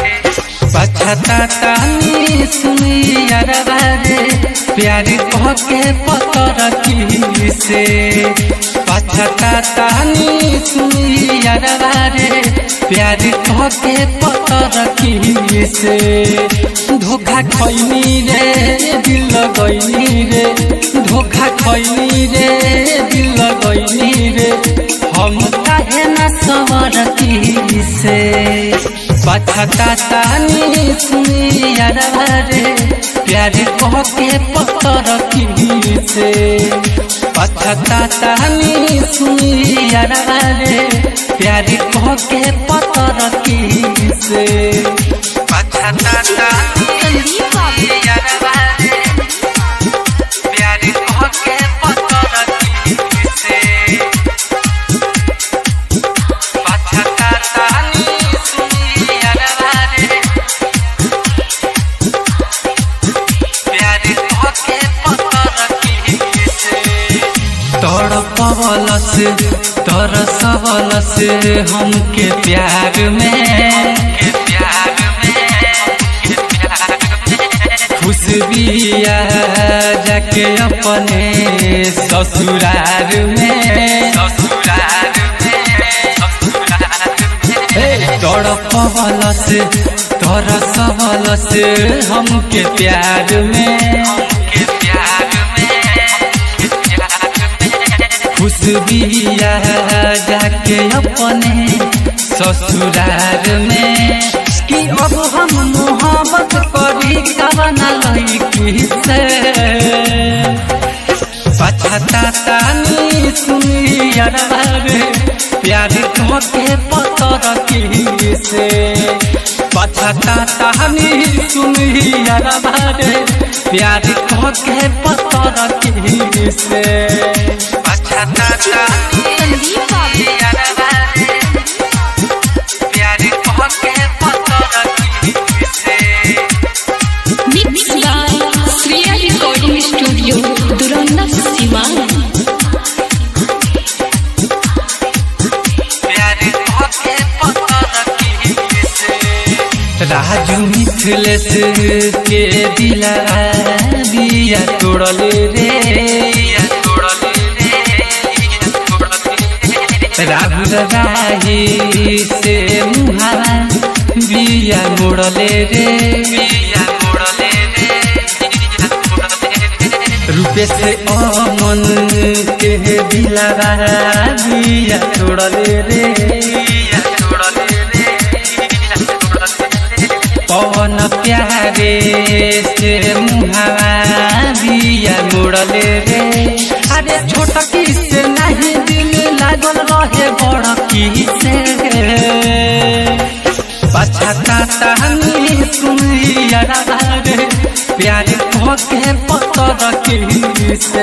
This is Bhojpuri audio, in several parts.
पछतातानी सुनी यारवा रे प्यार कहके पतर की से पछतातानी सुनी यारवा रे प्यार कहके पतर की से धोखा खैनी रे दिल लगैनी रे धोखा खैनी रे दिल लगैनी रे हम काहे न सवरती से पछतातानी सुनी यारवा रे प्यार कहके पतर की से पछतातानी सुनी यारवा रे प्यार कहके पतर की से पछतातानी सुनी यारवा रे प्यार कहके पतर की से तरसवलस हमके प्यार में खुशबिया जाके अपने ससुराल में तड़पवलस तरसवलस हमके प्यार में खुशबिया जाके अपने ससुराल में कि अब हम मोहब्बत करी कवना लड़की से पछतातानी सुनी यारवा रे प्यार कहके पतर की से पछतातानी सुनी यारवा रे प्यार कहके पतर की से राजू मिथिलेश के दिला दिया तोड़ले रे राहुल राही से मुहारा बिया मोड़ले रे रूपेश अमन के दिला बिया तोड़ले रे पवन प्यारे से मुहावा बिया मोड़ले रे अरे छोटकी से नहीं दिल लागल रहे बड़की से पछतातानी सुनी यारवा रे प्यार कहके पतर की से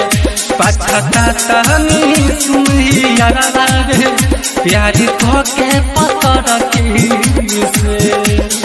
पछतातानी सुनी यारवा रे प्यार कहके पतर की से।